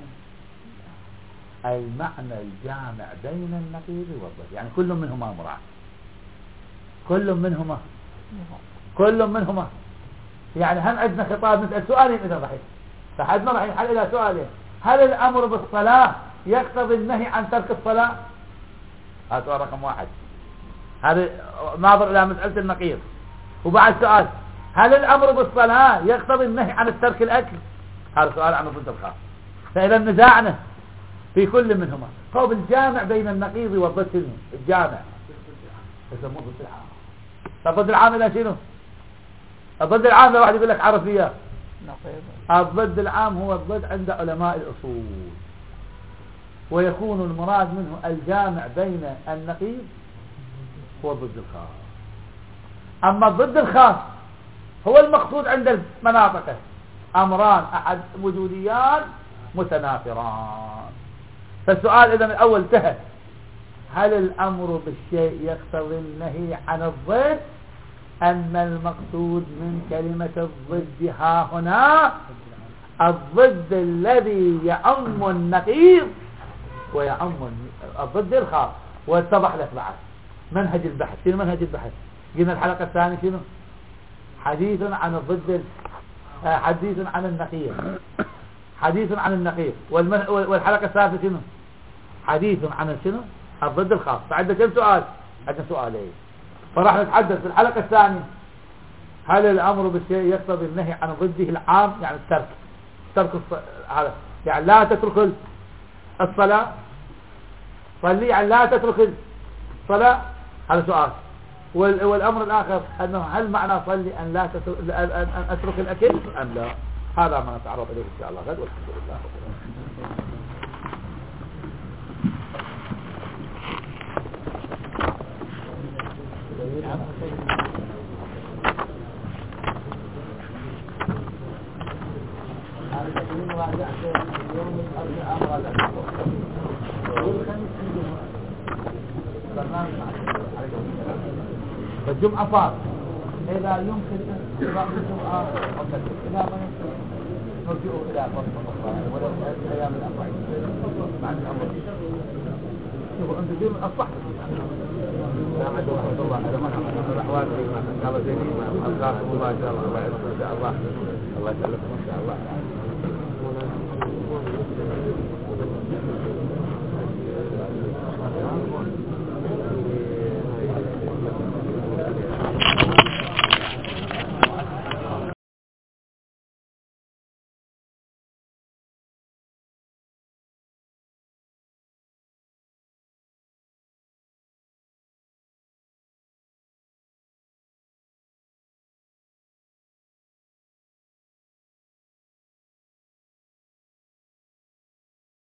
المعنى الجامع بين النقيض والضد. يعني كل منهما مراد، كل منهما كل منهما يعني هم عندنا خطاب نسأل سؤالين إذا ضحيت فحدنا راح ينحل إلى سؤالين: هل الأمر بالصلاة يقتضي النهي عن ترك الصلاة؟ هذا سؤال رقم واحد، هذا ناظر إلى مسألة النقيض. وبعد سؤال: هل الأمر بالصلاة يقتضي النهي عن ترك الأكل؟ هذا سؤال عن الضد الخاص. فإذا نزاعنا في كل منهما هو بالجامع بين النقيض والضد. الجامع يسموه ضد العام. الضد العام إلى شنو؟ الضد العام لو واحد يقول لك عرفية، الضد العام هو الضد عند علماء الأصول، ويكون المراد منه الجامع بين النقيض والضد الخاص. أما الضد الخاص هو المقصود عند المناطق، أمران أحد وجوديان متنافران. فالسؤال إذا الأول انتهى: هل الأمر بالشيء يقتضي النهي عن الضد، أن المقصود من كلمة الضد ها هنا الضد الذي يعم النقيض ويعم الضد الخاص؟ واتضح لك بعد منهج البحث. شنو منهج البحث؟ قلنا الحلقة الثانية شنو؟ حديث عن الضد، حديث عن النقيض، حديث عن النقيض. والحلقة الثالثة شنو؟ حديث عن شنو؟ الضد الخاص. فعندنا كم سؤال؟ عندنا سؤالين. فراح نتحدث في الحلقة الثانية: هل الأمر بالشيء يقتضي النهي عن ضده العام، يعني الترك، ترك هذا يعني لا تترك الصلاة، صلي يعني لا تترك الصلاة، هذا سؤال. والأمر الآخر أنه هل معنى صلي أن لا تترك أن أترك الأكل أم لا؟ هذا ما نتعرض إليه إن شاء الله غد. والحمد لله. الجمعة فات إذا يمكن إذا الجمعة إلى ما نرجع إلى فرصة أخرى ولو أيام الأربعين مع الأمر. شوفوا أنت اليوم أصبحت لا عد ورحمة الله هذا ما نعمل الأحوال ما قال زيني ما أصدقائكم ما شاء الله الله يسلمك الله الله يسلمك ما شاء الله.